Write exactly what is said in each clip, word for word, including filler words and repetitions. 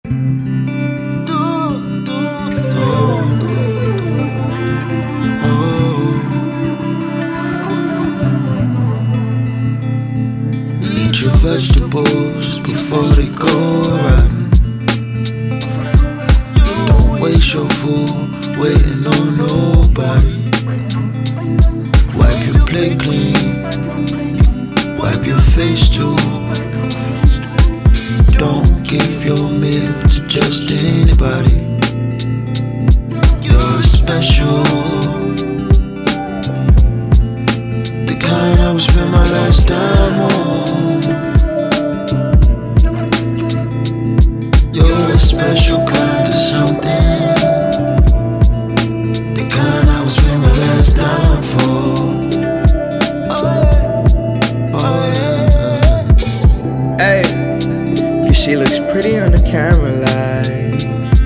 Eat your vegetables before they go rotten. Don't waste your food waiting on nobody. Wipe your plate clean, wipe your face too. Don't give your meal to just anybody. You're special, the kind I would spend my last time on. You're a special kind of something, the kind I would spend my last time for. Oh yeah. Hey, cause she looks pretty on the camera light,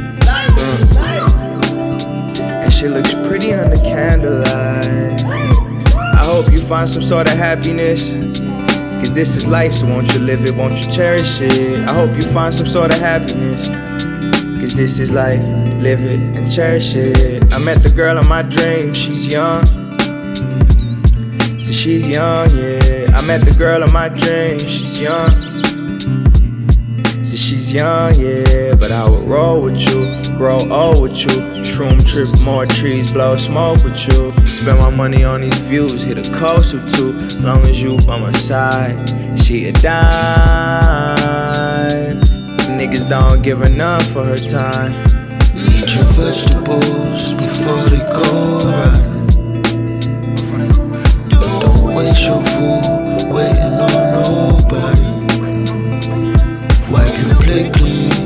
uh, and she looks pretty on the candlelight. I hope you find some sort of happiness, cause this is life, so won't you live it, won't you cherish it. I hope you find some sort of happiness, cause this is life, live it and cherish it. I met the girl of my dreams, she's young, so she's young, yeah. I met the girl of my dreams, she's young, so she's young, yeah. But I would roll with you, grow old with you, shroom trip, more trees, blow smoke with you. Spend my money on these views, hit a coast or two, long as you by my side. She a dime, niggas don't give her none for her time. Eat your vegetables before they go rotten. Don't waste your food waiting on nobody. Wipe your plate clean,